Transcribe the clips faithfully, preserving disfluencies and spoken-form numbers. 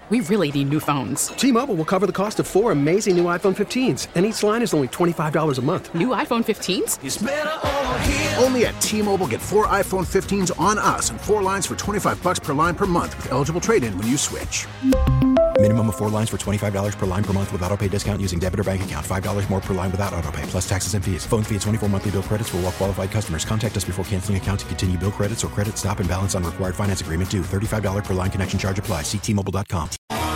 We really need new phones. T-Mobile will cover the cost of four amazing new iPhone fifteens, and each line is only twenty-five dollars a month. New iPhone fifteens? It's better over here. Only at T-Mobile, get four iPhone fifteens on us and four lines for twenty-five dollars per line per month with eligible trade-in when you switch. Minimum of four lines for twenty-five dollars per line per month with autopay discount using debit or bank account. five dollars more per line without autopay, plus taxes and fees. Phone fee at twenty-four monthly bill credits for well-qualified customers. Contact us before canceling account to continue bill credits or credit stop and balance on required finance agreement due. thirty-five dollars per line connection charge applies. See T Mobile dot com.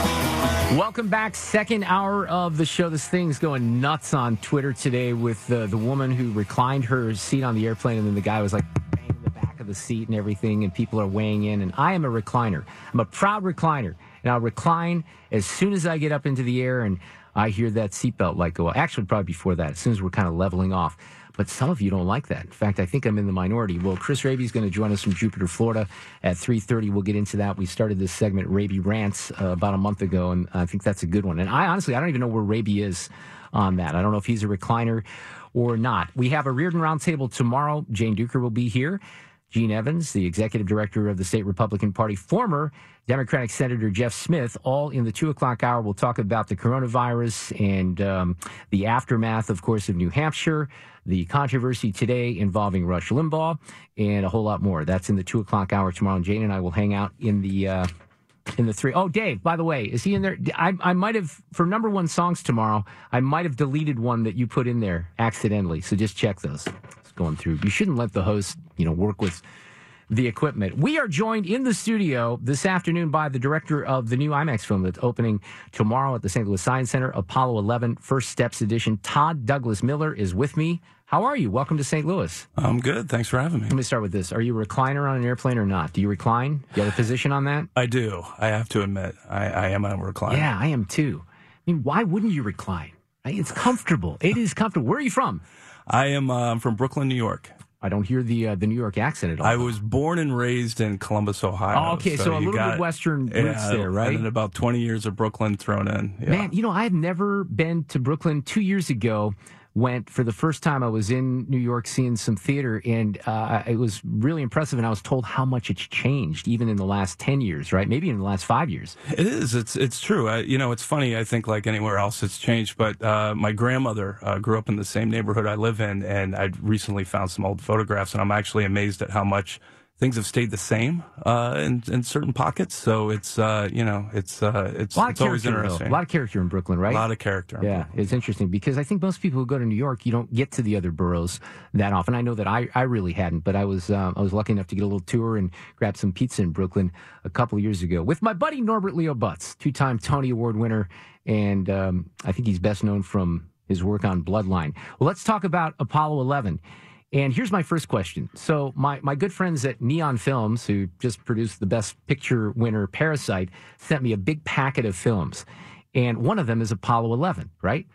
Welcome back. Second hour of the show. This thing's going nuts on Twitter today with uh, the woman who reclined her seat on the airplane, and then the guy was like banging the back of the seat and everything, and people are weighing in. And I am a recliner. I'm a proud recliner. And I'll recline as soon as I get up into the air and I hear that seatbelt light go off. Actually, probably before that, as soon as we're kind of leveling off. But some of you don't like that. In fact, I think I'm in the minority. Well, Chris Raby is going to join us from Jupiter, Florida at three thirty. We'll get into that. We started this segment, Raby Rants, uh, about a month ago, and I think that's a good one. And I honestly, I don't even know where Raby is on that. I don't know if he's a recliner or not. We have a Reardon Roundtable tomorrow. Jane Duker will be here. Gene Evans, the executive director of the state Republican Party, former Democratic Senator Jeff Smith, all in the two o'clock hour. We'll talk about the coronavirus and um, the aftermath, of course, of New Hampshire, the controversy today involving Rush Limbaugh, and a whole lot more. That's in the two o'clock hour tomorrow. And Jane and I will hang out in the uh, in the three. Oh, Dave, by the way, is he in there? I, I might have, for number one songs tomorrow, I might have deleted one that you put in there accidentally. So just check those. Going through. You shouldn't let the host, you know, work with the equipment. We are joined in the studio this afternoon by the director of the new IMAX film that's opening tomorrow at the Saint Louis Science Center, Apollo eleven, First Steps Edition. Todd Douglas Miller is with me. How are you? Welcome to Saint Louis. I'm good. Thanks for having me. Let me start with this. Are you a recliner on an airplane or not? Do you recline? Do you have a position on that? I do. I have to admit, I, I am a recliner. Yeah, I am too. I mean, why wouldn't you recline? It's comfortable. It is comfortable. Where are you from? I am uh, I'm from Brooklyn, New York. I don't hear the uh, the New York accent at all. I was born and raised in Columbus, Ohio. Oh, okay, so, so a little bit Western roots yeah, there, right? And then about twenty years of Brooklyn thrown in. Yeah. Man, you know, I've never been to Brooklyn. Two years ago, went for the first time. I was in New York seeing some theater, and uh, it was really impressive. And I was told how much it's changed, even in the last ten years, right? Maybe in the last five years. It is. It's it's true. I, you know, it's funny. I think like anywhere else, it's changed. But uh, my grandmother uh, grew up in the same neighborhood I live in, and I recently found some old photographs, and I'm actually amazed at how much things have stayed the same uh, in, in certain pockets. So it's, uh, you know, it's uh, it's, it's always interesting. Though. A lot of character in Brooklyn, right? A lot of character. In yeah, Brooklyn. It's interesting because I think most people who go to New York, you don't get to the other boroughs that often. I know that I, I really hadn't, but I was um, I was lucky enough to get a little tour and grab some pizza in Brooklyn a couple of years ago with my buddy Norbert Leo Butz, two-time Tony Award winner, and um, I think he's best known from his work on Bloodline. Well, let's talk about Apollo eleven. And here's my first question. So my, my good friends at Neon Films, who just produced the Best Picture winner Parasite, sent me a big packet of films. And one of them is Apollo eleven, right?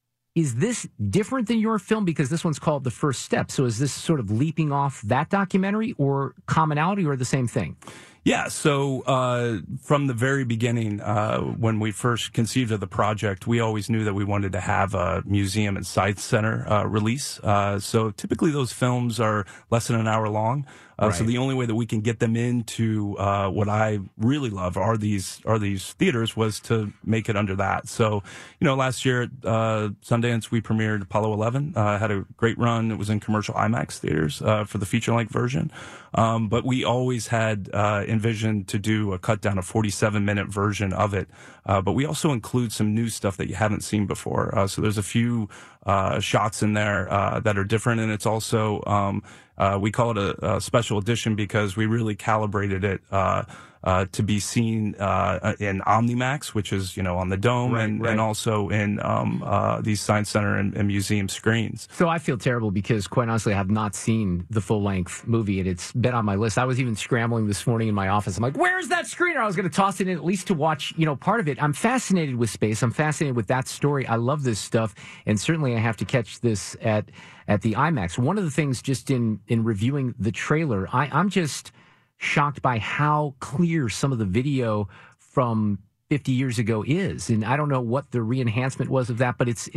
Is this different than your film? Because this one's called The First Step. So is this sort of leaping off that documentary, or commonality, or the same thing? Yeah, so uh, from the very beginning, uh, when we first conceived of the project, we always knew that we wanted to have a museum and science center uh, release. Uh, so typically those films are less than an hour long. Uh, right. So the only way that we can get them into uh, what I really love are these are these theaters was to make it under that. So, you know, last year at uh, Sundance, we premiered Apollo eleven, uh, had a great run. It was in commercial IMAX theaters uh, for the feature-length version. Um, but we always had uh, envisioned to do a cut-down, a forty-seven minute version of it. Uh, but we also include some new stuff that you haven't seen before. Uh, so there's a few uh, shots in there uh, that are different, and it's also um, uh, we call it a, a special edition because we really calibrated it uh, uh, to be seen uh, in OmniMax, which is, you know, on the dome, right, and, right. and also in um, uh, these science center and, and museum screens. So I feel terrible because, quite honestly, I have not seen the full-length movie, and it's been on my list. I was even scrambling this morning in my office. I'm like, where's that screener? I was going to toss it in at least to watch, you know, part of it. I'm fascinated with space. I'm fascinated with that story. I love this stuff, and certainly I have to catch this at at the IMAX. One of the things, just in, in reviewing the trailer, I, I'm just shocked by how clear some of the video from fifty years ago is. And I don't know what the re-enhancement was of that, but it's it's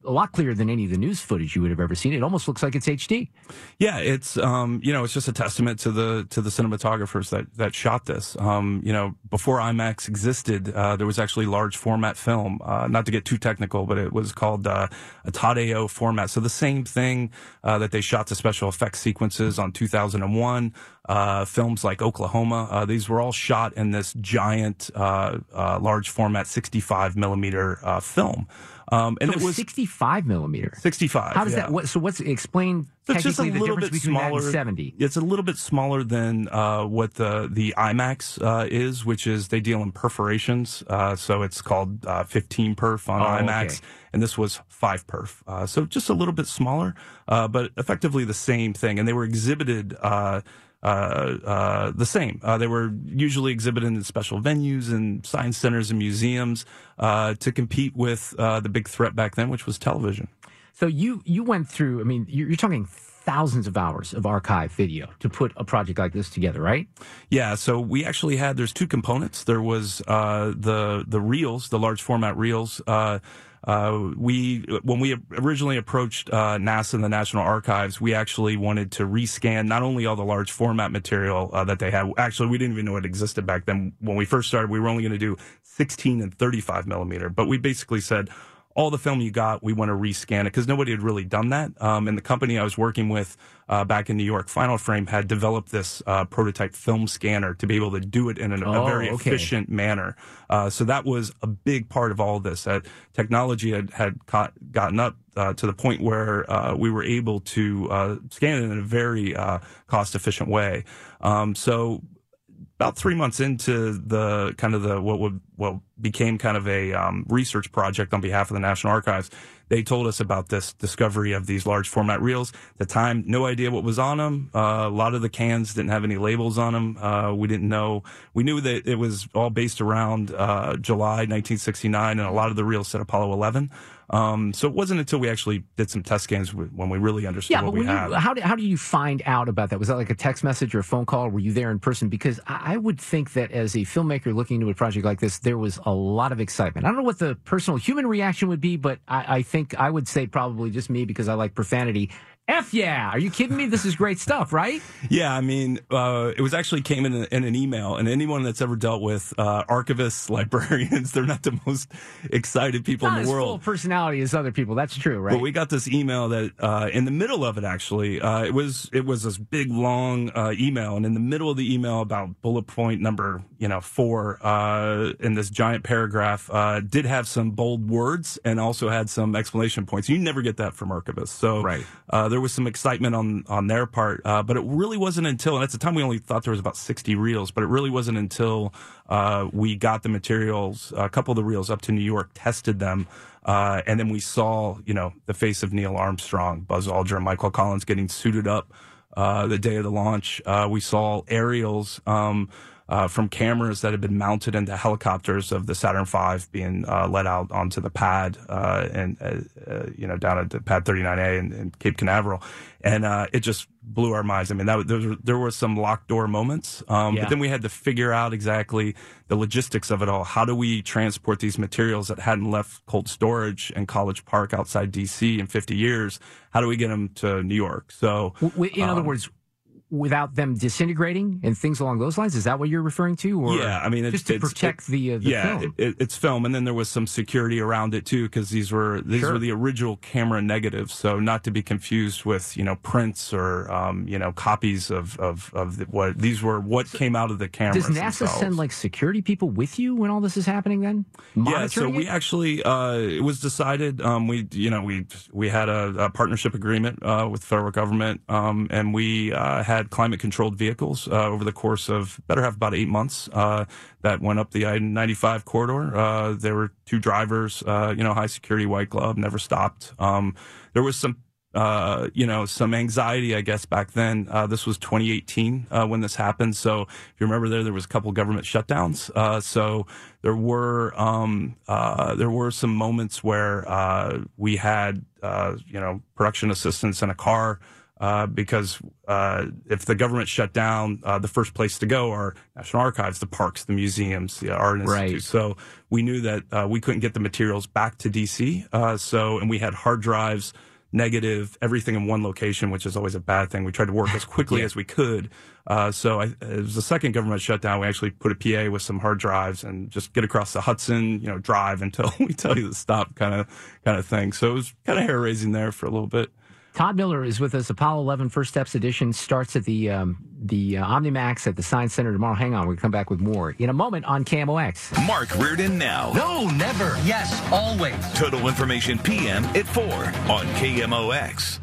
a lot clearer than any of the news footage you would have ever seen. It almost looks like it's H D. Yeah, it's um, you know, it's just a testament to the to the cinematographers that that shot this. Um, you know, before IMAX existed, uh, there was actually large format film. Uh, not to get too technical, but it was called uh, a Tadeo format. So the same thing uh, that they shot the special effects sequences on two thousand one. Uh, films like Oklahoma, uh, these were all shot in this giant, uh, uh, large format sixty-five millimeter uh, film. Um, and so it was sixty-five millimeter. sixty-five. How does yeah. that? What, so what's explain So it's just a technically the little difference bit between smaller. that and seventy? It's a little bit smaller than uh, what the the IMAX uh, is, which is they deal in perforations. Uh, so it's called uh, fifteen perf on Oh, IMAX, okay. and this was five perf. Uh, so just a little bit smaller, uh, but effectively the same thing. And they were exhibited. Uh, Uh, uh, the same. Uh, they were usually exhibited in special venues and science centers and museums uh, to compete with uh, the big threat back then, which was television. So you you went through. I mean, you're, you're talking thousands of hours of archive video to put a project like this together, right? Yeah. So we actually had. There's two components. There was uh, the the reels, the large format reels. Uh, Uh, we, when we originally approached uh, NASA and the National Archives, we actually wanted to rescan not only all the large format material uh, that they had. Actually, we didn't even know it existed back then. When we first started, we were only going to do sixteen and thirty-five millimeter. But we basically said, all the film you got, we want to rescan it because nobody had really done that. Um, and the company I was working with uh, back in New York, Final Frame, had developed this uh, prototype film scanner to be able to do it in an, Oh, a very okay. efficient manner. Uh, so that was a big part of all this. That technology had, had caught, gotten up uh, to the point where uh, we were able to uh, scan it in a very uh, cost-efficient way. Um, so about three months into the kind of the what would what became kind of a um, research project on behalf of the National Archives, they told us about this discovery of these large format reels. At the time, no idea what was on them. Uh, a lot of the cans didn't have any labels on them. Uh, we didn't know. We knew that it was all based around uh, July nineteen sixty-nine, and a lot of the reels said Apollo eleven. Um, so it wasn't until we actually did some test scans when we really understood Yeah, what but we when had. you, how did how did you find out about that? Was that like a text message or a phone call? Were you there in person? Because I, I would think that as a filmmaker looking into a project like this, there was a lot of excitement. I don't know what the personal human reaction would be, but I, I think I would say probably just me because I like profanity. F yeah! Are you kidding me? This is great stuff, right? Yeah, I mean, uh, it was actually came in, a, in an email, and anyone that's ever dealt with uh, archivists, librarians, they're not the most excited people Not in as the full world. of personality as other people. That's true, right? But we got this email that uh, in the middle of it, actually, uh, it was it was this big long uh, email, and in the middle of the email, about bullet point number you know four uh, in this giant paragraph, uh, did have some bold words and also had some explanation points. You never get that from archivists, so Right. uh, there was some excitement on on their part, uh, but it really wasn't until, and at the time we only thought there was about sixty reels, but it really wasn't until uh, we got the materials, a couple of the reels up to New York, tested them. Uh, and then we saw, you know, the face of Neil Armstrong, Buzz Aldrin, Michael Collins getting suited up uh, the day of the launch. Uh, we saw aerials um, uh, from cameras that had been mounted into helicopters of the Saturn five being uh, let out onto the pad uh, and, uh, uh, you know, down at the pad thirty-nine A in, in Cape Canaveral. And uh, it just blew our minds. I mean, that, there, were, there were some locked door moments, um, Yeah. but then we had to figure out exactly the logistics of it all. How do we transport these materials that hadn't left cold storage in College Park outside D C in fifty years? How do we get them to New York? So, W- w- in other um, words, without them disintegrating and things along those lines? Is that what you're referring to? Or yeah, I mean, it's, just to it's, protect it, the, uh, the yeah, film? It, it's film, and then there was some security around it too, because these were these Sure. were the original camera negatives, so not to be confused with you know prints or um, you know copies of of of the, what these were what came out of the cameras. Does NASA themselves. send like security people with you when all this is happening? Then Yeah, so monitoring we it? actually uh, it was decided um, we you know we we had a, a partnership agreement uh, with the federal government, um, and we uh, had climate controlled vehicles uh, over the course of better have about eight months uh, that went up the I ninety-five corridor. Uh, there were two drivers, uh, you know, high security, white glove, never stopped. Um, there was some. Uh, you know, some anxiety, I guess, back then. Uh, this was twenty eighteen uh, when this happened. So if you remember there, there was a couple government shutdowns. Uh, so there were, um, uh, there were some moments where uh, we had, uh, you know, production assistants in a car uh, because uh, if the government shut down, uh, the first place to go are National Archives, the parks, the museums, the art institute. Right. So we knew that uh, we couldn't get the materials back to D C. Uh, so and we had hard drives, negative, everything in one location, which is always a bad thing. We tried to work as quickly yeah. as we could. Uh, so I, it was the second government shutdown. We actually put a P A with some hard drives and just get across the Hudson, you know, drive until we tell you to stop, kind of, kind of thing. So it was kind of hair raising there for a little bit. Todd Miller is with us. Apollo eleven First Steps edition starts at the um, the uh, OmniMax at the Science Center tomorrow. Hang on, we'll come back with more in a moment on K M O X. Mark Reardon now. No, never. Yes, always. Total Information P M at four on K M O X.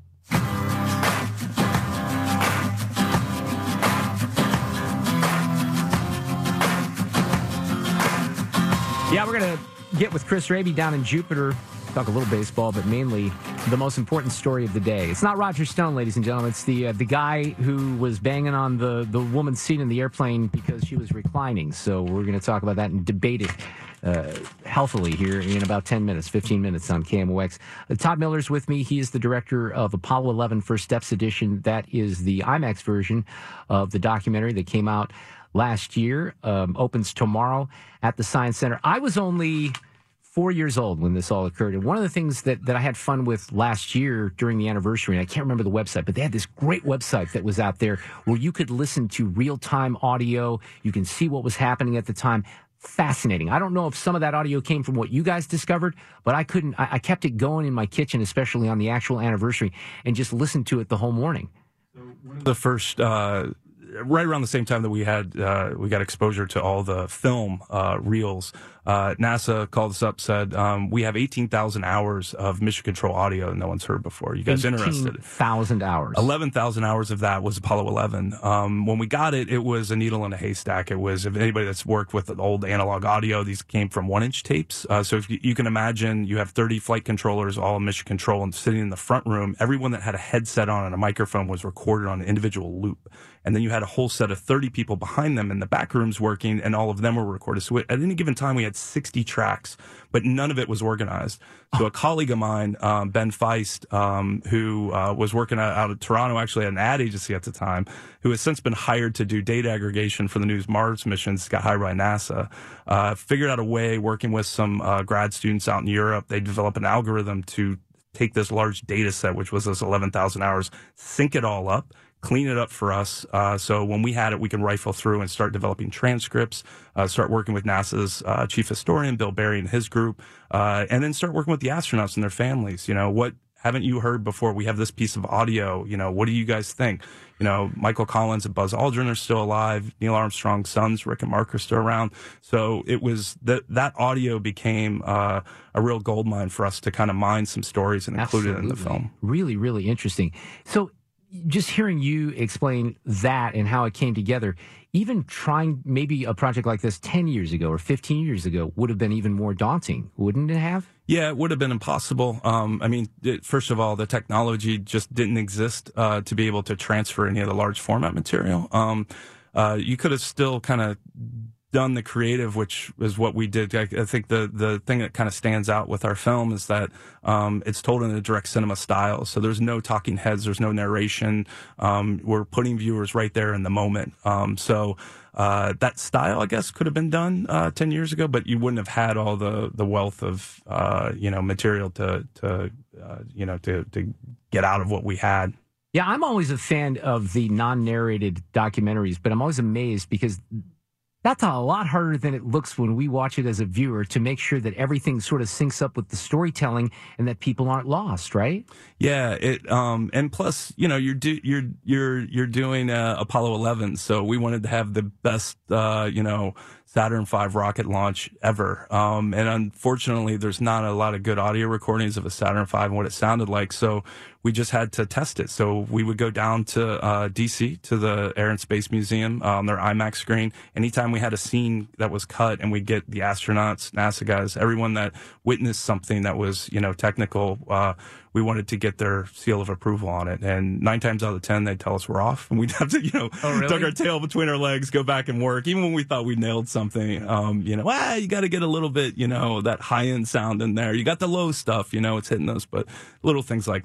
Yeah, we're going to get with Chris Raby down in Jupiter, talk a little baseball, but mainly the most important story of the day. It's not Roger Stone, ladies and gentlemen. It's the uh, the guy who was banging on the, the woman's seat in the airplane because she was reclining. So we're going to talk about that and debate it uh, healthily here in about ten minutes, fifteen minutes on K M O X. Uh, Todd Miller's with me. He is the director of Apollo eleven First Steps edition. That is the IMAX version of the documentary that came out last year, um, opens tomorrow at the Science Center. I was only four years old when this all occurred. And one of the things that, that I had fun with last year during the anniversary, and I can't remember the website, but they had this great website that was out there where you could listen to real-time audio. You can see what was happening at the time. Fascinating. I don't know if some of that audio came from what you guys discovered, but I couldn't, I, I kept it going in my kitchen, especially on the actual anniversary, and just listened to it the whole morning. The first, uh, right around the same time that we had, uh, we got exposure to all the film, uh, reels, uh, NASA called us up, said, um, we have eighteen thousand hours of mission control audio no one's heard before. You guys interested? eighteen thousand hours. eleven thousand hours of that was Apollo eleven. Um, when we got it, it was a needle in a haystack. It was, if anybody that's worked with old analog audio, these came from one inch tapes. Uh, so if you, you can imagine, you have thirty flight controllers, all mission control, and sitting in the front room, everyone that had a headset on and a microphone was recorded on an individual loop. And then you had a whole set of thirty people behind them in the back rooms working, and all of them were recorded. So at any given time, we had sixty tracks, but none of it was organized. So a colleague of mine, um, Ben Feist, um, who uh, was working out, out of Toronto, actually at an ad agency at the time, who has since been hired to do data aggregation for the new Mars missions, got hired by NASA, uh, figured out a way, working with some uh, grad students out in Europe, they developed an algorithm to take this large data set, which was this eleven thousand hours, sync it all up, clean it up for us. Uh, so when we had it, we can rifle through and start developing transcripts, uh, start working with NASA's uh, chief historian, Bill Barry, and his group, uh, and then start working with the astronauts and their families. You know, what haven't you heard before? We have this piece of audio. You know, what do you guys think? You know, Michael Collins and Buzz Aldrin are still alive. Neil Armstrong's sons, Rick and Mark, are still around. So it was that that audio became uh, a real goldmine for us to kind of mine some stories and include Absolutely. it in the film. Really, really interesting. So just hearing you explain that and how it came together, even trying maybe a project like this ten years ago or fifteen years ago would have been even more daunting, wouldn't it have? Yeah, it would have been impossible. Um, I mean, it, first of all, the technology just didn't exist uh, to be able to transfer any of the large format material. Um, uh, you could have still kind of done the creative, which is what we did. I, I think the the thing that kind of stands out with our film is that um, it's told in a direct cinema style. So there's no talking heads, there's no narration. Um, we're putting viewers right there in the moment. Um, so uh, that style, I guess, could have been done uh, ten years ago, but you wouldn't have had all the the wealth of uh, you know material to to uh, you know to to get out of what we had. Yeah, I'm always a fan of the non-narrated documentaries, but I'm always amazed because that's a lot harder than it looks when we watch it as a viewer, to make sure that everything sort of syncs up with the storytelling and that people aren't lost, right? Yeah, it um and plus, you know, you're do, you're you're you're doing uh, Apollo eleven, so we wanted to have the best uh, you know, Saturn five rocket launch ever. Um and unfortunately, there's not a lot of good audio recordings of a Saturn five and what it sounded like, so we just had to test it. So we would go down to uh, D C, to the Air and Space Museum uh, on their IMAX screen. Anytime we had a scene that was cut, and we'd get the astronauts, NASA guys, everyone that witnessed something that was, you know, technical, uh, we wanted to get their seal of approval on it. And nine times out of ten, they'd tell us we're off. And we'd have to, you know, oh, really? tuck our tail between our legs, go back and work. Even when we thought we nailed something, um, you know, ah, you got to get a little bit, you know, that high-end sound in there. You got the low stuff, you know, it's hitting us, but little things like that.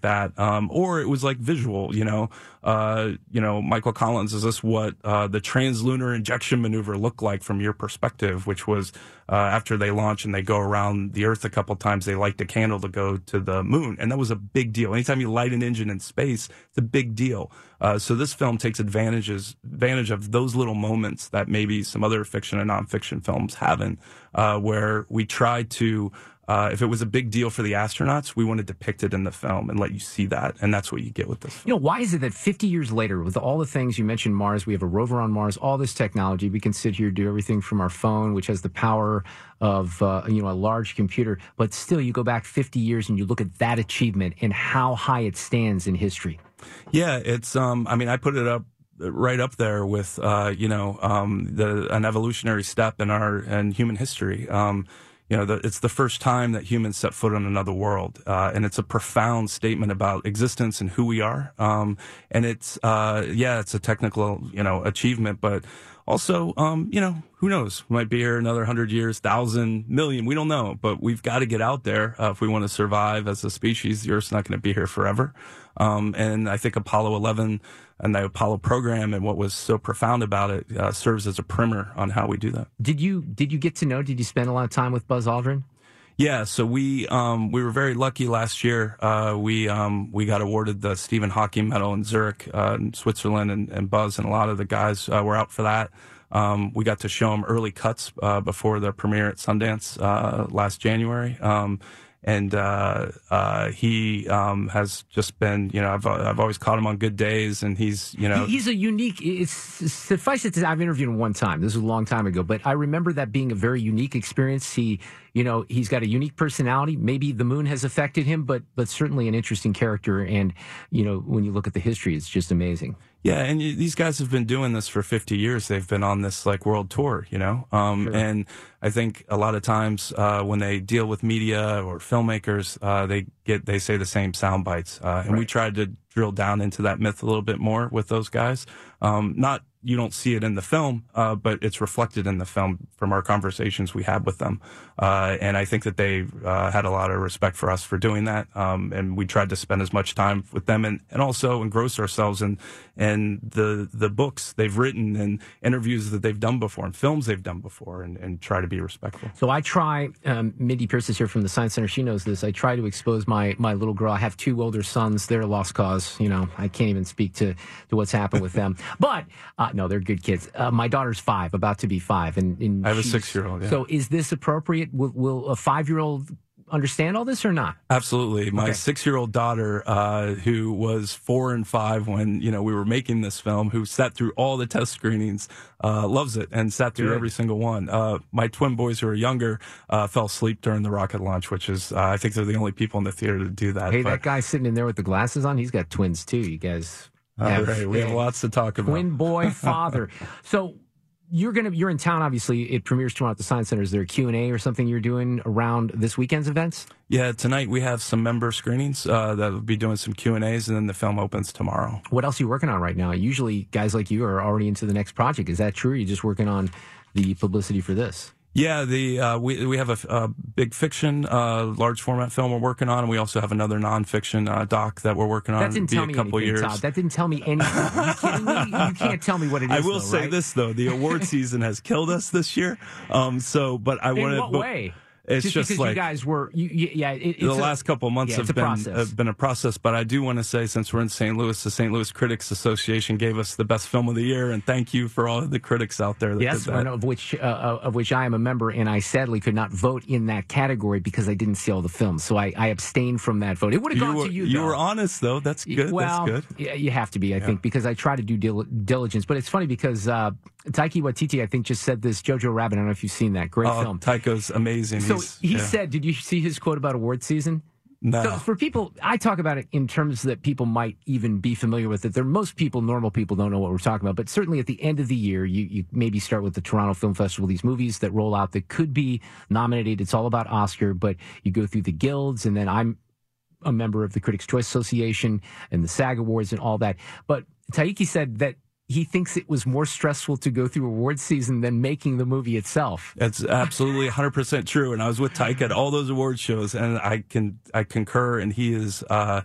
um, or it was like visual. You know, uh, you know, Michael Collins, is this what uh, the translunar injection maneuver looked like from your perspective? Which was uh, after they launch and they go around the Earth a couple times, they light the candle to go to the moon, and that was a big deal. Anytime you light an engine in space, it's a big deal. Uh, so this film takes advantages advantage of those little moments that maybe some other fiction and nonfiction films haven't, uh, where we try to. Uh, if it was a big deal for the astronauts, we want to depict it in the film and let you see that. And that's what you get with this film. You know, why is it that fifty years later, with all the things you mentioned, Mars, we have a rover on Mars, all this technology, we can sit here, do everything from our phone, which has the power of, uh, you know, a large computer. But still, you go back fifty years and you look at that achievement and how high it stands in history. Yeah, it's, um, I mean, I put it up right up there with, uh, you know, um, the, an evolutionary step in our, in human history. Um, You know, the, it's the first time that humans set foot on another world, uh, and it's a profound statement about existence and who we are. Um, and it's, uh, yeah, it's a technical, you know, achievement, but also, um, you know, who knows? We might be here another hundred years, thousand, million. We don't know, but we've got to get out there uh, if we want to survive as a species. The Earth's not going to be here forever. Um, and I think Apollo eleven and the Apollo program and what was so profound about it uh, serves as a primer on how we do that. Did you did you get to know? Did you spend a lot of time with Buzz Aldrin? Yeah, so we um, we were very lucky last year. Uh, we um, we got awarded the Stephen Hawking Medal in Zurich, uh, in Switzerland, and, and Buzz and a lot of the guys uh, were out for that. Um, we got to show him early cuts uh, before the premiere at Sundance uh, last January. Um, And uh, uh, he um, has just been, you know, I've I've always caught him on good days, and he's, you know, he's a unique. It's suffice it to say, I've interviewed him one time. This was a long time ago, but I remember that being a very unique experience. He, you know, he's got a unique personality. Maybe the moon has affected him, but but certainly an interesting character. And you know, when you look at the history, it's just amazing. Yeah, and you, these guys have been doing this for fifty years. They've been on this like world tour, you know. Um, Sure. And I think a lot of times uh, when they deal with media or filmmakers, uh, they get they say the same sound bites, uh, and Right. we tried to drill down into that myth a little bit more with those guys. Um, not you don't see it in the film, uh, but it's reflected in the film from our conversations we had with them. Uh, and I think that they uh, had a lot of respect for us for doing that. Um, and we tried to spend as much time with them and, and also engross ourselves in, in the the books they've written and interviews that they've done before and films they've done before and, and try to be respectful. So I try, um, Mindy Pierce is here from the Science Center. She knows this. I try to expose my, my little girl. I have two older sons. They're a lost cause. You know, I can't even speak to, to what's happened with them. But, uh, no, they're good kids. Uh, my daughter's five, about to be five. And, and I have a she's- six-year-old, yeah. So is this appropriate? Will, will a five-year-old understand all this or not? Absolutely. My Okay. six-year-old daughter, uh, who was four and five when, you know, we were making this film, who sat through all the test screenings, uh, loves it and sat through Good. every single one. Uh, my twin boys who are younger, uh, fell asleep during the rocket launch, which is, uh, I think they're the only people in the theater to do that. Hey, But, that guy sitting in there with the glasses on, he's got twins too. You guys uh, have, right, we have lots to talk about. twin boy father. So you're gonna you're in town. Obviously, it premieres tomorrow at the Science Center. Is there a Q and A or something you're doing around this weekend's events? Yeah, tonight we have some member screenings uh, that will be doing some Q and A's, and then the film opens tomorrow. What else are you working on right now? Usually, guys like you are already into the next project. Is that true? Or are you just working on the publicity for this? Yeah, the uh, we we have a, a big fiction, uh, large format film we're working on, and we also have another nonfiction uh, doc that we're working on. That didn't Be tell a me couple anything, years. Todd. That didn't tell me anything. Are you kidding me? You can't tell me what it is. I will though, say right? this though: the award season has killed us this year. Um, so, but I In want to. what way? It's just, just because like you guys were, you, you, yeah. It, it's the a- last couple of months yeah, have it's a been process. have been a process. But I do want to say, since we're in Saint Louis, the Saint Louis Critics Association gave us the best film of the year, and thank you for all of the critics out there that Yes, did one that. of which uh, of which I am a member, and I sadly could not vote in that category because I didn't see all the films. So I, I abstained from that vote. It would have You gone were to you. you though. were honest though. That's good. Well, That's good. yeah, you have to be, I think, because I try to do dil- diligence. But it's funny because uh, Taika Waititi, I think, just said this. Jojo Rabbit. I don't know if you've seen that. Great Oh, film. Taiko's amazing. So He's- he yeah. said, did you see his quote about award season? No. So for people, I talk about it in terms that people might even be familiar with it. There, most people, normal people, don't know what we're talking about. But certainly at the end of the year, you, you maybe start with the Toronto Film Festival, these movies that roll out that could be nominated. It's all about Oscar, but you go through the guilds, and then I'm a member of the Critics' Choice Association and the SAG Awards and all that. But Taiki said that he thinks it was more stressful to go through award season than making the movie itself. That's absolutely one hundred percent true. And I was with Taika at all those award shows, and I can I concur. And he is uh,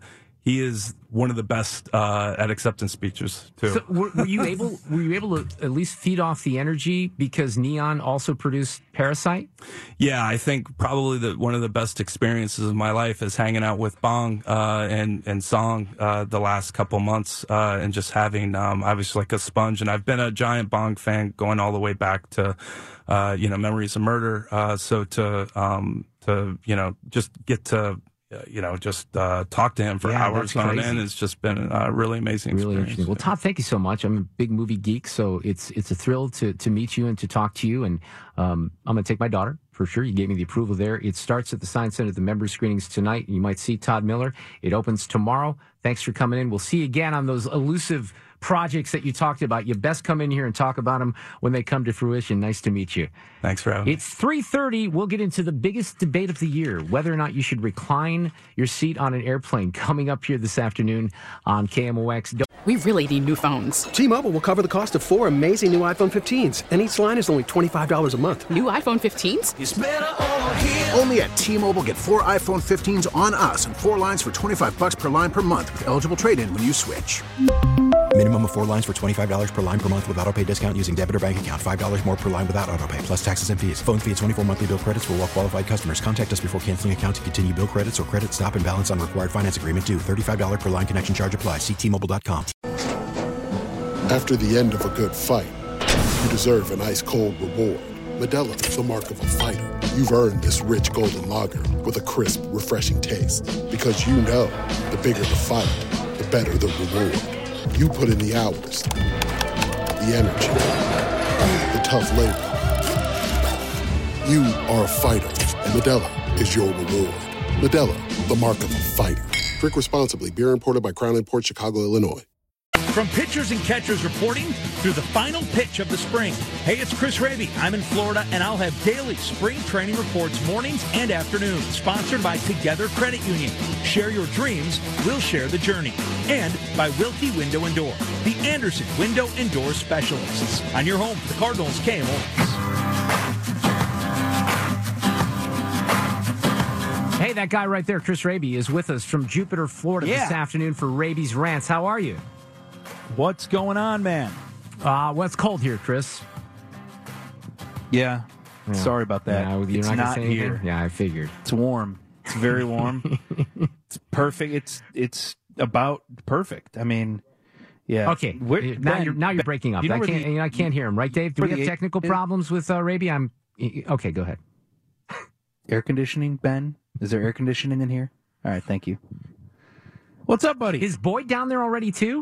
he is one of the best uh, at acceptance speeches too. So were, were you able? Were you able to at least feed off the energy because Neon also produced Parasite? Yeah, I think probably the, one of the best experiences of my life is hanging out with Bong uh, and and Song uh, the last couple months, uh, and just having. Um, I was like a sponge, and I've been a giant Bong fan going all the way back to, uh, you know, Memories of Murder. Uh, so to um, to you know just get to. Uh, you know, just uh, talk to him for Yeah, hours that's on crazy. end. It's just been a really amazing Really experience. interesting. Well, Todd, thank you so much. I'm a big movie geek, so it's it's a thrill to to meet you and to talk to you. And um, I'm going to take my daughter for sure. You gave me the approval there. It starts at the Science Center, the member screenings tonight. You might see Todd Miller. It opens tomorrow. Thanks for coming in. We'll see you again on those elusive projects that you talked about. You best come in here and talk about them when they come to fruition. Nice to meet you. Thanks for having me. It's three thirty. We'll get into the biggest debate of the year, whether or not you should recline your seat on an airplane, coming up here this afternoon on K M O X. We really need new phones. T-Mobile will cover the cost of four amazing new iPhone fifteens, and each line is only twenty-five dollars a month. New iPhone fifteens? It's better over here. Only at T-Mobile, get four iPhone fifteens on us and four lines for twenty-five bucks per line per month with eligible trade-in when you switch. Minimum of four lines for twenty-five dollars per line per month with auto pay discount using debit or bank account. five dollars more per line without auto pay, plus taxes and fees. Phone fee at twenty-four monthly bill credits for well-qualified customers. Contact us before canceling account to continue bill credits or credit stop and balance on required finance agreement due. thirty-five dollars per line connection charge applies. See T Mobile dot com. After the end of a good fight, you deserve an ice-cold reward. Modelo is the mark of a fighter. You've earned this rich golden lager with a crisp, refreshing taste. Because you know, the bigger the fight, the better the reward. You put in the hours, the energy, the tough labor. You are a fighter, and Modelo is your reward. Modelo, the mark of a fighter. Drink responsibly. Beer imported by Crown Imports, Chicago, Illinois. From pitchers and catchers reporting through the final pitch of the spring. Hey, it's Chris Raby. I'm in Florida, and I'll have daily spring training reports mornings and afternoons. Sponsored by Together Credit Union. Share your dreams, we'll share the journey. And by Wilkie Window and Door, the Anderson Window and Door Specialists. On your home for the Cardinals, K M O X. Hey, that guy right there, Chris Raby, is with us from Jupiter, Florida Yeah. this afternoon for Raby's Rants. How are you? What's going on, man? Uh, well, it's cold here, Chris. Yeah. Yeah. Sorry about that. Yeah, you're it's not, not gonna say here. anything? Yeah, I figured. It's warm. It's very warm. It's perfect. It's it's about perfect. I mean, yeah. Okay, Where- now Ben, you're now you're Ben, breaking up. you know I where can't. the- I can't hear him. Right, Dave? Do where we have the- technical it- problems with uh, Raby? I'm okay. Go ahead. Air conditioning, Ben? Is there air conditioning in here? All right, thank you. What's up, buddy? Is Boyd down there already too?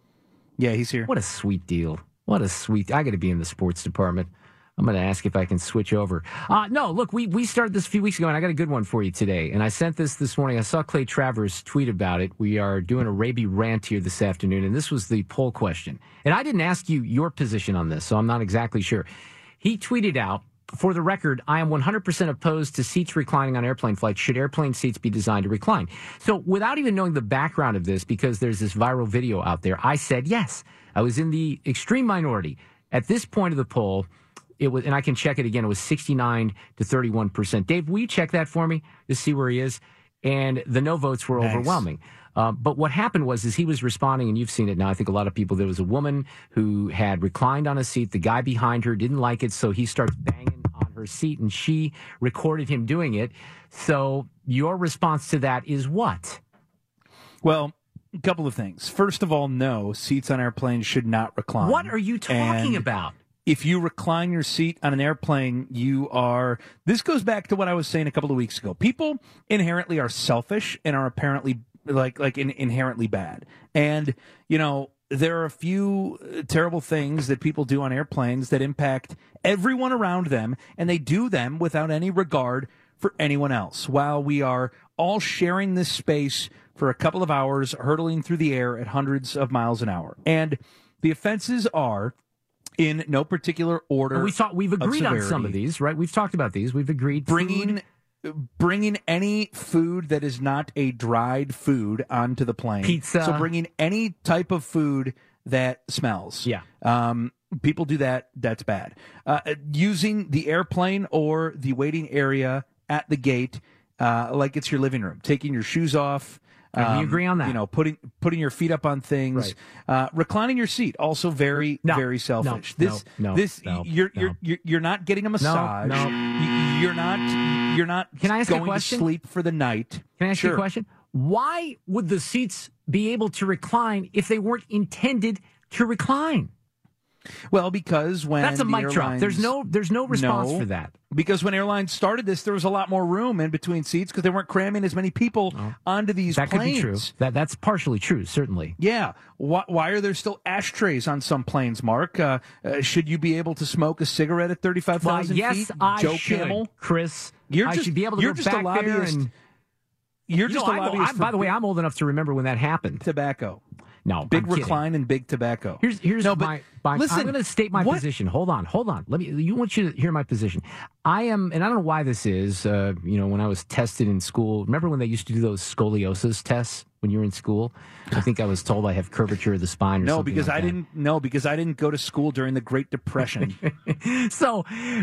Yeah, he's here. What a sweet deal. What a sweet. I got to be in the sports department. I'm going to ask if I can switch over. Uh, no, look, we, we started this a few weeks ago, and I got a good one for you today. And I sent this this morning. I saw Clay Travers tweet about it. We are doing a Raby rant here this afternoon, and this was the poll question. And I didn't ask you your position on this, so I'm not exactly sure. He tweeted out, for the record, I am one hundred percent opposed to seats reclining on airplane flights. Should airplane seats be designed to recline? So without even knowing the background of this, because there's this viral video out there, I said yes. I was in the extreme minority. At this point of the poll, it was, and I can check it again, it was sixty-nine to thirty-one percent. Dave, will you check that for me to see where he is? And the no votes were Nice. overwhelming. Uh, but what happened was, is he was responding, and you've seen it now. I think a lot of people, there was a woman who had reclined on a seat. The guy behind her didn't like it, so he starts banging on her seat, and she recorded him doing it. So your response to that is what? Well, a couple of things. First of all, no, seats on airplanes should not recline. What are you talking And about? If you recline your seat on an airplane, you are. This goes back to what I was saying a couple of weeks ago. People inherently are selfish and are apparently like like in, inherently bad. And you know, there are a few terrible things that people do on airplanes that impact everyone around them, and they do them without any regard for anyone else. While we are all sharing this space for a couple of hours, hurtling through the air at hundreds of miles an hour, and the offenses are, in no particular order. And we thought we've agreed on some severity. of these, right? We've talked about these. We've agreed. Bringing food, bringing any food that is not a dried food onto the plane. Pizza. So bringing any type of food that smells. Yeah. Um, people do that. That's bad. Uh, using the airplane or the waiting area at the gate uh, like it's your living room. Taking your shoes off. And we agree on that. You know, putting putting your feet up on things, Right. uh, reclining your seat, also very No, very selfish. no, this no, no, this no, you're, no. you're you're you're not getting a massage. no. You, you're not you're not Can I ask a going to question? sleep for the night. Can I ask sure. you a question? Why would the seats be able to recline if they weren't intended to recline? Well, because when That's a the mic drop. airlines- There's no there's no response No, for that. Because when airlines started this, there was a lot more room in between seats because they weren't cramming as many people onto these That planes. could be true. That that's partially true, certainly. Yeah. Why, why are there still ashtrays on some planes, Mark? Uh, uh, should you be able to smoke a cigarette at thirty-five Well, thousand yes, feet? I Joe should, Camel? Chris. You're I just, should be able to you're go just back a lobbyist. there and you're you just know, a I'm- lobbyist I'm- for by the way, I'm old enough to remember when that happened. tobacco. No, Big I'm kidding. recline and big tobacco. Here's here's No, but my, my listen, I'm going to state my what- position. Hold on, hold on. Let me. You want you to hear my position. I am, and I don't know why this is. Uh, you know, when I was tested in school, remember when they used to do those scoliosis tests when you were in school? I think I was told I have curvature of the spine. Or No, something because like I that. didn't. No, because I didn't go to school during the Great Depression. So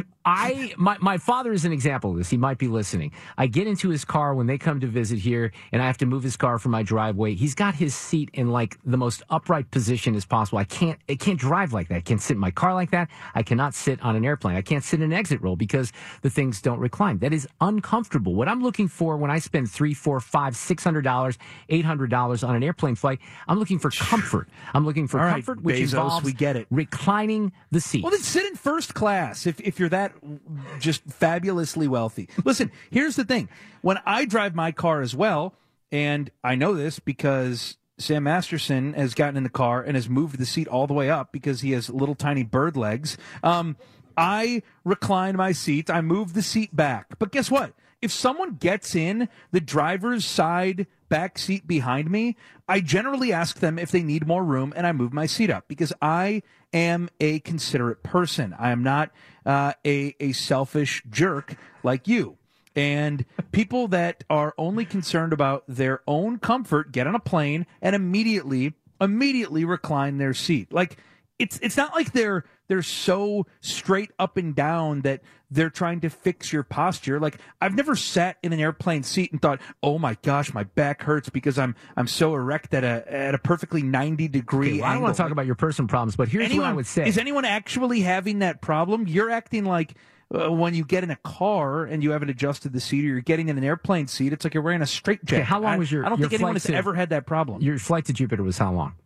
I my, my father is an example of this. He might be listening. I get into his car when they come to visit here, and I have to move his car from my driveway. He's got his seat in like the most upright position as possible. I can't I can't drive like that. I can't sit in my car like that. I cannot sit on an airplane. I can't sit in an exit row because the things don't recline. That is uncomfortable. What I'm looking for when I spend three, four, five, six hundred dollars, eight hundred dollars on an airplane flight, I'm looking for comfort. I'm looking for All right, comfort, which Bezos, involves we get it. reclining the seat. Well, then sit in first class if, if you're that just fabulously wealthy. Listen, here's the thing. When I drive my car as well, and I know this because Sam Masterson has gotten in the car and has moved the seat all the way up because he has little tiny bird legs. Um, I recline my seat. I move the seat back. But guess what? If someone gets in the driver's side back seat behind me, I generally ask them if they need more room and I move my seat up because I am a considerate person. I am not uh, a, a selfish jerk like you. And people that are only concerned about their own comfort get on a plane and immediately, immediately recline their seat. Like, it's it's not like they're they're so straight up and down that they're trying to fix your posture. Like, I've never sat in an airplane seat and thought, "Oh my gosh, my back hurts because I'm I'm so erect at a at a perfectly ninety degree Okay, well, I don't angle." want to talk about your personal problems, but here's anyone, what I would say. Is anyone actually having that problem? You're acting like uh, when you get in a car and you haven't adjusted the seat, or you're getting in an airplane seat, it's like you're wearing a straitjacket. Okay, how long I, was your? I don't your think anyone flight has to- ever had that problem. Your flight to Jupiter was how long?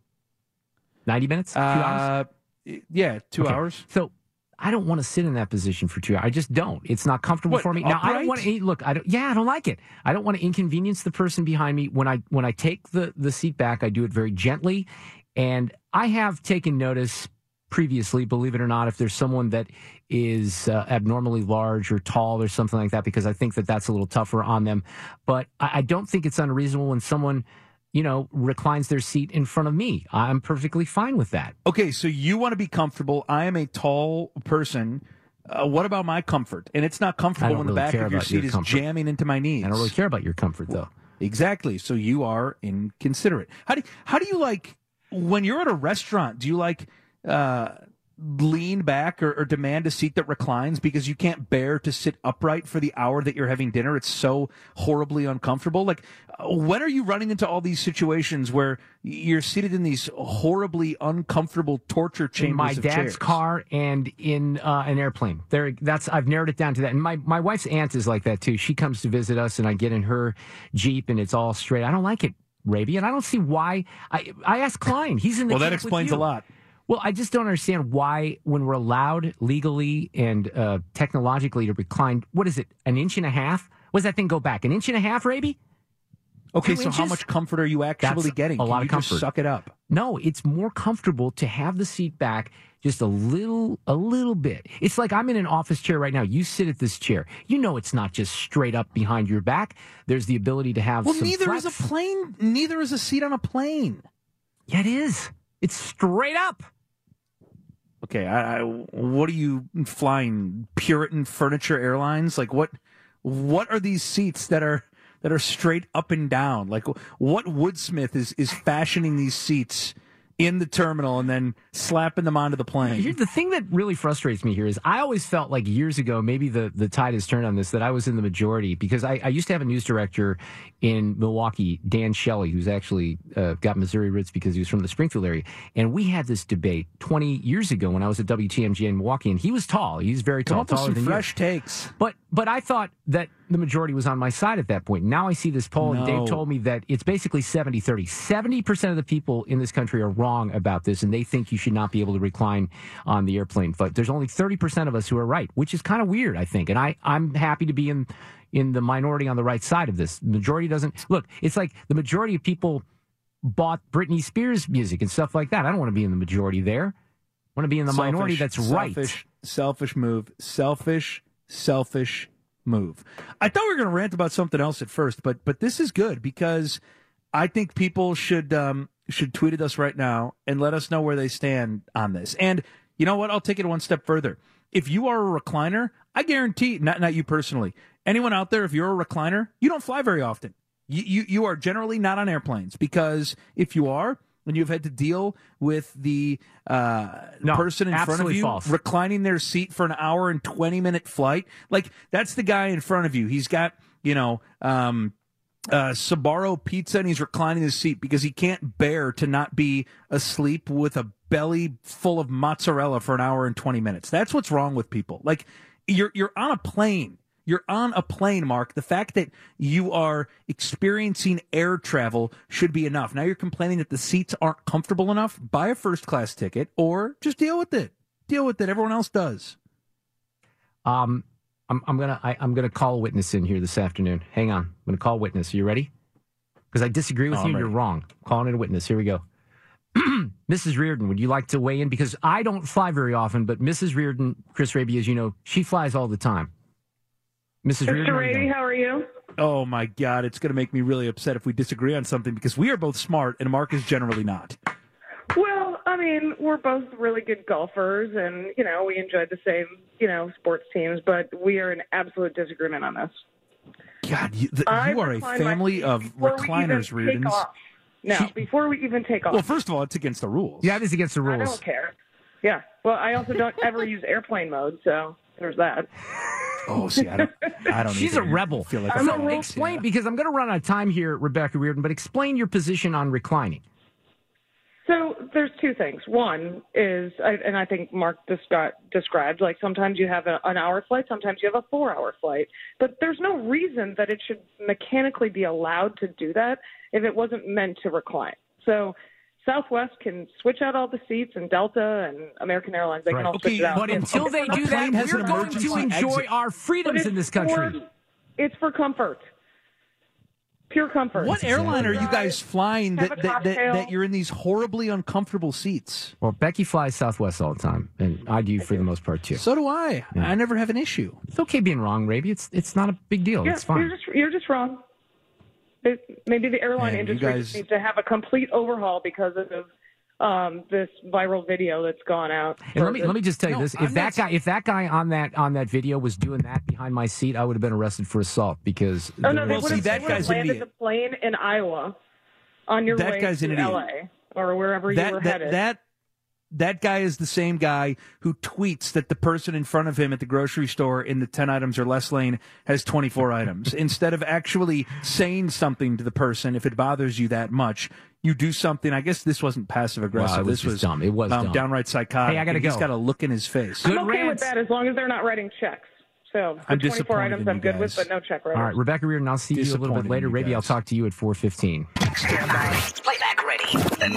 Ninety minutes? Two hours? Uh, yeah, two Okay. hours. So I don't want to sit in that position for two hours. I just don't. It's not comfortable What, for me. Now I don't upright? want to look. I don't. Yeah, I don't like it. I don't want to inconvenience the person behind me. When I when I take the the seat back, I do it very gently, and I have taken notice previously, believe it or not, if there's someone that is uh, abnormally large or tall or something like that, because I think that that's a little tougher on them. But I, I don't think it's unreasonable when someone, you know, reclines their seat in front of me. I'm perfectly fine with that. Okay, so you want to be comfortable. I am a tall person. Uh, what about my comfort? And it's not I comfortable don't when the really back care of your about seat your is comfort. jamming into my knees. I don't really care about your comfort, though. Exactly. So you are inconsiderate. How do how do you like when you're at a restaurant? Do you like uh, lean back or, or demand a seat that reclines because you can't bear to sit upright for the hour that you're having dinner? It's so horribly uncomfortable. Like, uh, when are you running into all these situations where you're seated in these horribly uncomfortable torture chambers In my of dad's chairs? car and in uh, an airplane. There, that's I've narrowed it down to that. And my, my wife's aunt is like that too. She comes to visit us, and I get in her Jeep, and it's all straight. I don't like it, Raby, and I don't see why. I I asked Klein. He's in the Well, that camp with explains you. a lot. Well, I just don't understand why, when we're allowed legally and uh, technologically to recline, what is it, an inch and a half? What does that thing go back? An inch and a half, Raby? Okay, Two so how inches? much comfort are you actually That's getting? a lot Can of you just comfort. suck it up? No, it's more comfortable to have the seat back just a little, a little bit. It's like I'm in an office chair right now. You sit at this chair. You know it's not just straight up behind your back. There's the ability to have Well, some neither flex. is a plane. Neither is a seat on a plane. Yeah, it is. It's straight up. Okay, I, I, what are you flying? Puritan Furniture Airlines? Like what? What are these seats that are that are straight up and down? Like what Woodsmith is is fashioning these seats in the terminal and then slapping them onto the plane. Here, the thing that really frustrates me here is I always felt like years ago, maybe the, the tide has turned on this, that I was in the majority because I, I used to have a news director in Milwaukee, Dan Shelley, who's actually uh, got Missouri roots because he was from the Springfield area. And we had this debate twenty years ago when I was at W T M G in Milwaukee, and he was tall. He's very tall, Come up with taller some than fresh you. takes. But but I thought that the majority was on my side at that point. Now I see this poll, No. and Dave told me that it's basically seventy thirty. seventy percent of the people in this country are wrong about this, and they think you should not be able to recline on the airplane. But there's only thirty percent of us who are right, which is kind of weird, I think. And I, I'm happy to be in, in the minority on the right side of this. The majority doesn't. Look, it's like the majority of people bought Britney Spears music and stuff like that. I don't want to be in the majority there. I want to be in the Selfish, minority that's right. Selfish, selfish move. Selfish, selfish move. I thought we were going to rant about something else at first, but but this is good because I think people should um, should tweet at us right now and let us know where they stand on this. And you know what? I'll take it one step further. If you are a recliner, I guarantee, not not you personally, anyone out there, if you're a recliner, you don't fly very often. You you, you are generally not on airplanes because if you are, when you've had to deal with the uh, No, person in front of absolutely you false. reclining their seat for an hour and twenty minute flight, like that's the guy in front of you. He's got, you know, um, uh, Sbarro pizza and he's reclining his seat because he can't bear to not be asleep with a belly full of mozzarella for an hour and twenty minutes. That's what's wrong with people. Like you're you're on a plane. You're on a plane, Mark. The fact that you are experiencing air travel should be enough. Now you're complaining that the seats aren't comfortable enough. Buy a first class ticket or just deal with it. Deal with it. Everyone else does. Um, I'm, I'm gonna I, I'm gonna call a witness in here this afternoon. Hang on, I'm gonna call a witness. Are you ready? Because I disagree with Oh, you. I'm You're ready. wrong. Calling in a witness. Here we go. Missus Reardon, would you like to weigh in? Because I don't fly very often, but Missus Reardon, Chris Raby, as you know, she flies all the time. Missus Reardon, Mister how are you Raby, doing? how are you? Oh my God, it's going to make me really upset if we disagree on something because we are both smart and Mark is generally not. Well, I mean, we're both really good golfers, and you know, we enjoy the same, you know, sports teams, but we are in absolute disagreement on this. God, you, the, I you are a recline family my of seat before we recliners, even Reardons. take off. No, before we even take off. Well, first of all, it's against the rules. Yeah, it is against the I rules. don't care. Yeah. Well, I also don't ever use airplane mode, so there's that. Oh, see, I don't. I don't. She's either. a rebel. I feel like I'm a a So rule- explain, because I'm going to run out of time here, Rebecca Reardon, but explain your position on reclining. So there's two things. One is, I- and I think Mark descri- described, like sometimes you have a, an hour flight, sometimes you have a four-hour flight. But there's no reason that it should mechanically be allowed to do that if it wasn't meant to recline. So Southwest can switch out all the seats, and Delta and American Airlines, they Right. can all Okay, switch it out. But until they a do plane that, has we're an going to emergency enjoy exit. our But freedoms it's in this country. For, it's for comfort. Pure comfort. What airline are you Right. guys flying Have that, a that, that, cocktail. that you're in these horribly uncomfortable seats? Well, Becky flies Southwest all the time, and I do for the most part, too. So do I. I never have an issue. It's okay being wrong, Raby. It's it's not a big deal. Yeah, It's fine. You're just, you're just wrong. It, maybe the airline Man, you industry guys- just needs to have a complete overhaul because of um, this viral video that's gone out. And let me let me just tell you No, this: if I'm that not- guy if that guy on that on that video was doing that behind my seat, I would have been arrested for assault because Oh no, they Well, would see, have that guy's an landed idiot. the plane in Iowa on your That way guy's to an idiot. L A or wherever you that, were that, headed. that that guy is the same guy who tweets that the person in front of him at the grocery store in the ten items or less lane has twenty-four items. Instead of actually saying something to the person, if it bothers you that much, you do something. I guess this wasn't passive aggressive. Wow, it was this just was dumb. It was um, dumb. downright psychotic. Hey, I gotta And He's go. got a look in his face. Good I'm okay rants. with that as long as they're not writing checks. So the I'm twenty-four disappointed items in I'm you good with, guys. but no check writers. All right, Rebecca Reardon, I'll see you a little Disappointed bit in later. you Raby, I'll guys. talk to you at four fifteen. Playback ready.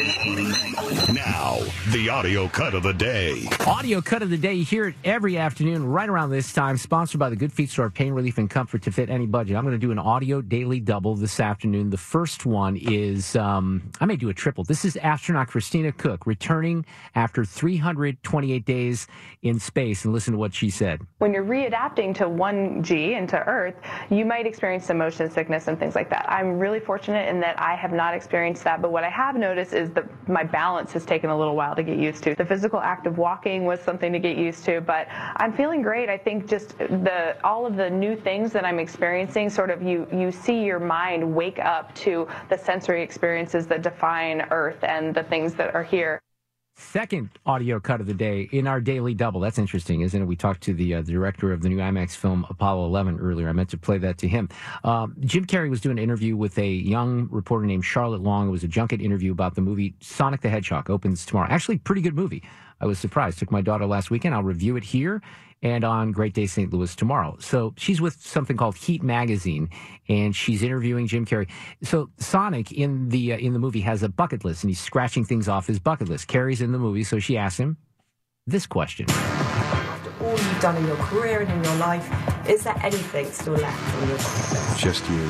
Now, the audio cut of the day. Audio cut of the day. You hear it every afternoon right around this time. Sponsored by the Good Feet Store. Pain relief and comfort to fit any budget. I'm going to do an audio daily double this afternoon. The first one is, um, I may do a triple. This is astronaut Christina Cook returning after three hundred twenty-eight days in space. And listen to what she said. When you're readapting to one G and to Earth, you might experience some motion sickness and things like that. I'm really fortunate in that I have not experienced that, but what I have noticed is that my balance has taken a little while to get used to. The physical act of walking was something to get used to, but I'm feeling great. I think just the all of the new things that I'm experiencing, sort of you, you see your mind wake up to the sensory experiences that define Earth and the things that are here. Second audio cut of the day in our Daily Double. That's interesting, isn't it? We talked to the, uh, the director of the new IMAX film Apollo eleven earlier. I meant to play that to him. Um, Jim Carrey was doing an interview with a young reporter named Charlotte Long. It was a junket interview about the movie Sonic the Hedgehog. Opens tomorrow. Actually, pretty good movie. I was surprised. Took my daughter last weekend. I'll review it here and on Great Day Saint Louis tomorrow. So she's with something called Heat Magazine, and she's interviewing Jim Carrey. So Sonic in the uh, in the movie has a bucket list, and he's scratching things off his bucket list. Carrey's in the movie, so she asks him this question. After all you've done in your career and in your life, is there anything still left on your bucket list? Just you.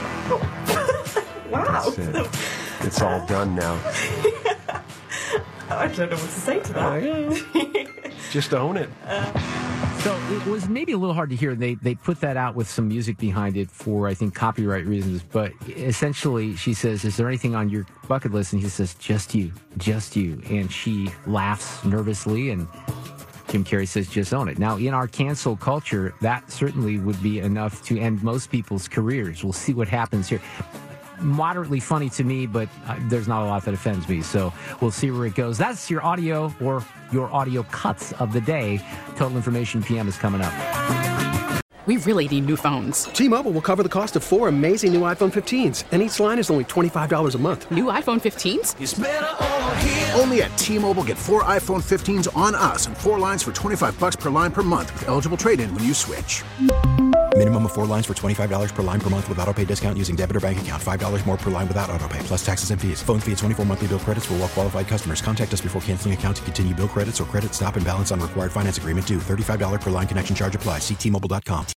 Wow. That's it. It's all done now. I don't know what to say to that. Just own it. So it was maybe a little hard to hear. They they put that out with some music behind it for, I think, copyright reasons. But essentially, she says, is there anything on your bucket list? And he says, just you, just you. And she laughs nervously, and Jim Carrey says, just own it. Now, in our cancel culture, that certainly would be enough to end most people's careers. We'll see what happens here. Moderately funny to me, but uh, there's not a lot that offends me. So we'll see where it goes. That's your audio or your audio cuts of the day. Total Information P M is coming up. We really need new phones. T-Mobile will cover the cost of four amazing new iPhone fifteens, and each line is only twenty-five dollars a month. New iPhone fifteens? It's better over here. Only at T-Mobile, get four iPhone fifteens on us and four lines for twenty-five bucks per line per month with eligible trade-in when you switch. Minimum of four lines for twenty-five dollars per line per month with autopay discount using debit or bank account. five dollars more per line without autopay, plus taxes and fees. Phone fee at twenty-four monthly bill credits for well-qualified customers. Contact us before canceling account to continue bill credits or credit stop and balance on required finance agreement due. thirty-five dollars per line connection charge applies. See T Mobile dot com.